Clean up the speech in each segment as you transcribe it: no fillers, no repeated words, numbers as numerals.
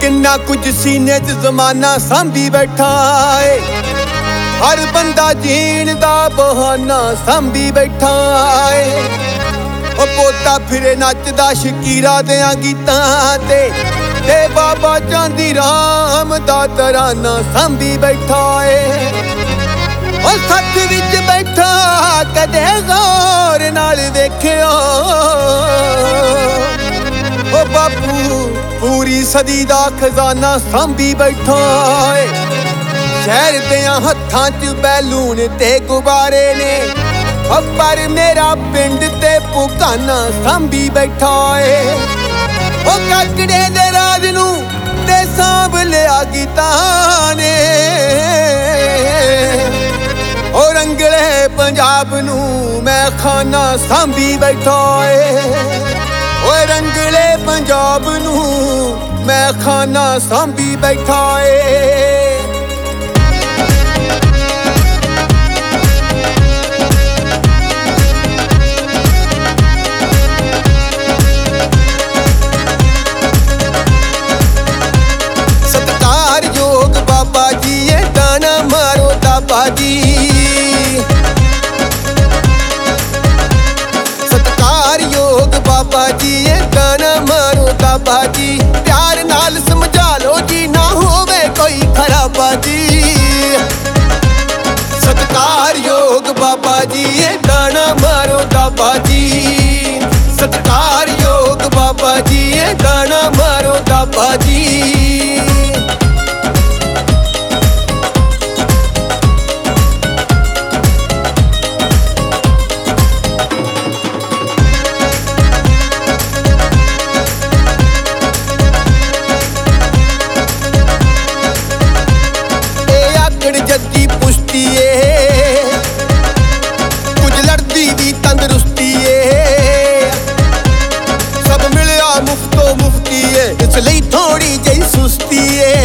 किन्ना कुछ सीने च जमाना सांभी बैठा है, हर बंदा जीण दा बहाना सांभी बैठा है। ओ पोता फिरे नचदा शकीरा देयां गीतां ते बाबा चांदी राम दा तराना सांभी बैठा है। ओ सच विच बैठा कदे गौर नाल देखियो, ओ बापू पूरी सदी दा खजाना सांभी बैठा है। शहर देयां हत्थां च बैलून ते गुब्बारे ने, पर मेरा पिंड ते पुकाना सांभी बैठा है। ओ काकड़े दे राज नू ते सांभ लिया गीतां ने, ओ रंगले पंजाब नू मैं खाना सांभी बैठा है। ओ रंगले पंजाब नू मैं खाना सांभी बैठा है। बाबा जी ये गाना मारो दाबा जी, सत्कार योग बाबा जी ये गाना मारो दाबा जी। प्यार नाल समझा लो जी ना होवे कोई खराबा जी, सत्कार योग बाबा जी ये गाना मारो दाबा जी। सत्कार योग बाबा जी ये गाना मारो दाबा जी। जद्दी पुश्ती कुछ लड़दी दी तंदरुस्ती सब मिलया मुफ्तो मुफ्ती इसलिए थोड़ी जही सुस्ती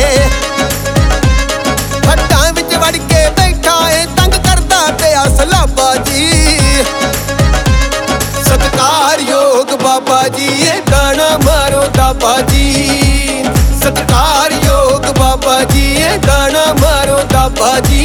हट्टां विच वड़ के बैठा है तंग करदा पिया सलाबा जी। सत्कार योग बाबा जी ये गाना मारो दाबा जी। सत्कार योग बाबा जी ये गाना मारो दाबा जी।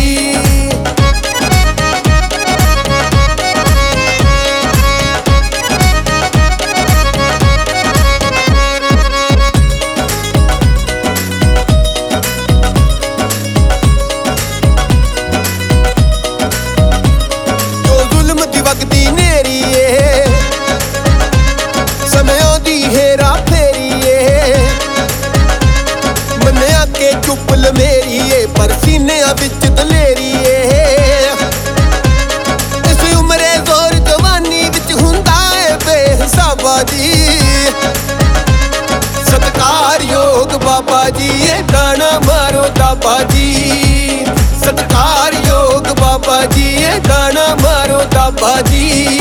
जो जुल्म दी वगदी नेरी समयों दी हेरा फेरी मन्या के चुपल मेरी पर सीनिया विच दलेरी इस उम्रे जोर जवानी विच हुंदा है बेहिसाबा जी। सत्कार योग बाबा जी ये गाना मारो दाबा जी। सत्कार योग बाबा जी ये गाना मारो दाबा जी।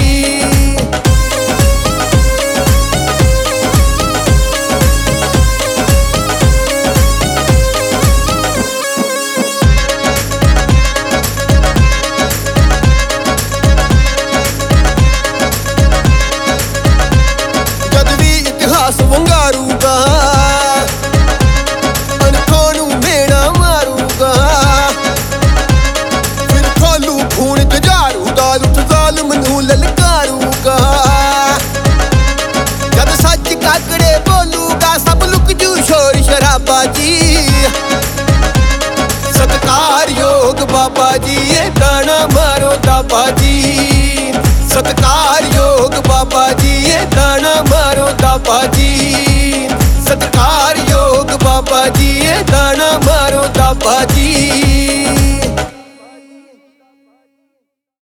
वंगारूगा अनखों नू मेना मारूगा, फिर खोलू खून जुझारूगा लुट ज़ालिम नू ललकारूगा। जद सच काकड़े बोलूगा सब लुक जू शोर शराबा जी। सत्कार योग बाबा जी ये गाना मारो दाबा जी। सत्कार योग बाबा जी ये गाना मारो दाबा जी। सत्कार योग बाबा जी ये गाना मारो दाबा जी।